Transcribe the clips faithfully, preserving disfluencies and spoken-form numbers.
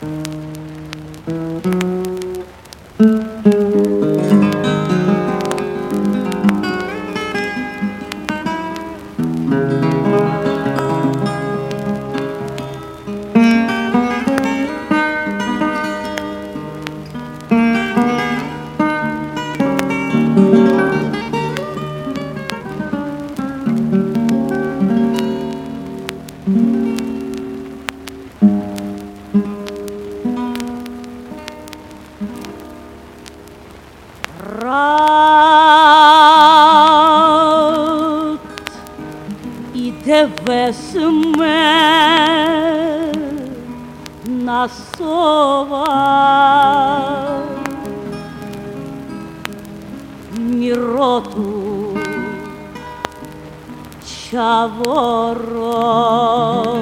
Рад дивись ме на сова мироту чаворо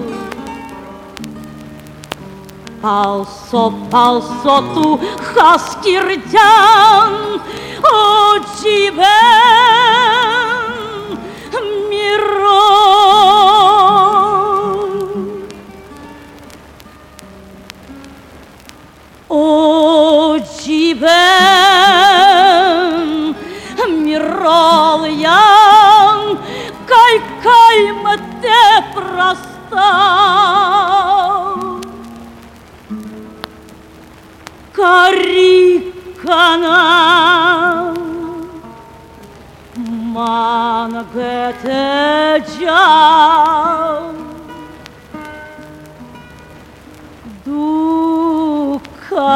палсо палсо ту хаскиртян очибен миро очибен мирол ян кай кай мте проста Карикана мангетеджа дука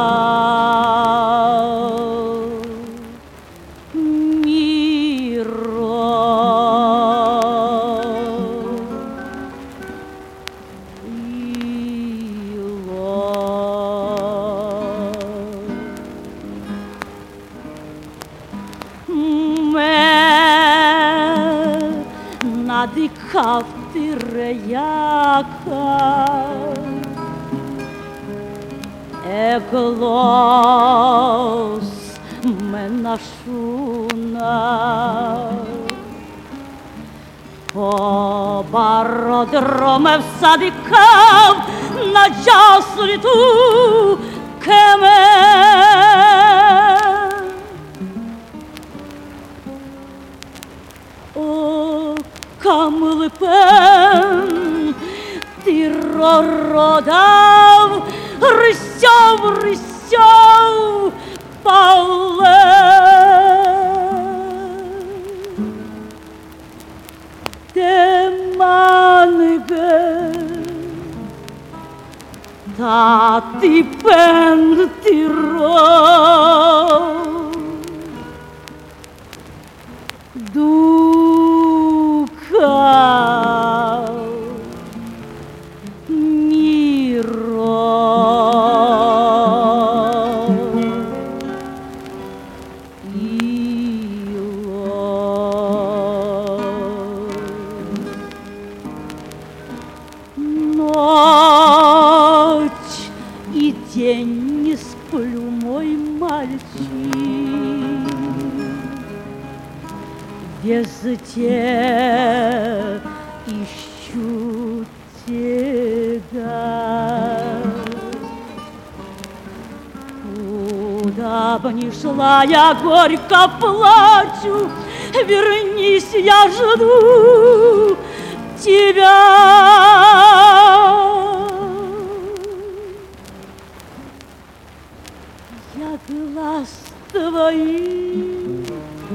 надихав ти реяка еглос мене шуна по бародроме всадикав на джасліту кеме Камлипен ти рородав, рисяв, рисяв, пале. Те манге, та ти пен ти ро. Ночь и день не сплю, мой мальчик, везде ищу тебя. Куда бы ни шла, я горько плачу, вернись, я жду тебя. Я глаз твоих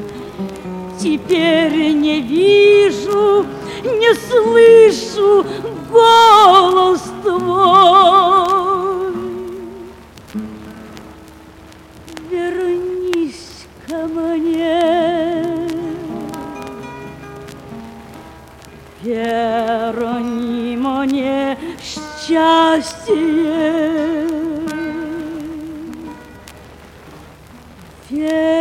теперь не вижу, не слышу голос твой. Вернись ко мне, верни мне счастье. Yeah.